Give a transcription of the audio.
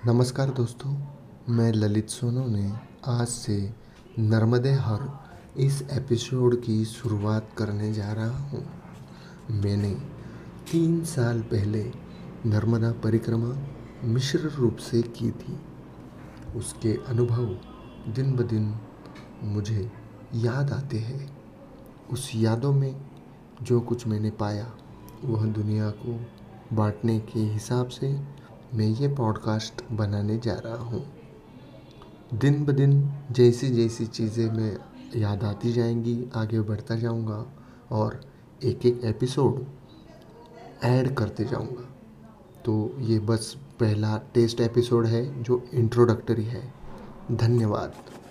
नमस्कार दोस्तों, मैं ललित सोनू ने आज से नर्मदे हर इस एपिसोड की शुरुआत करने जा रहा हूँ। मैंने 3 साल पहले नर्मदा परिक्रमा मिश्र रूप से की थी। उसके अनुभव दिन ब दिन मुझे याद आते हैं। उस यादों में जो कुछ मैंने पाया वह दुनिया को बांटने के हिसाब से मैं ये पॉडकास्ट बनाने जा रहा हूँ। दिन ब दिन जैसी जैसी चीज़ें मैं याद आती जाएंगी आगे बढ़ता जाऊँगा और एक एक एपिसोड ऐड करते जाऊँगा। तो ये बस पहला टेस्ट एपिसोड है जो इंट्रोडक्टरी है। धन्यवाद।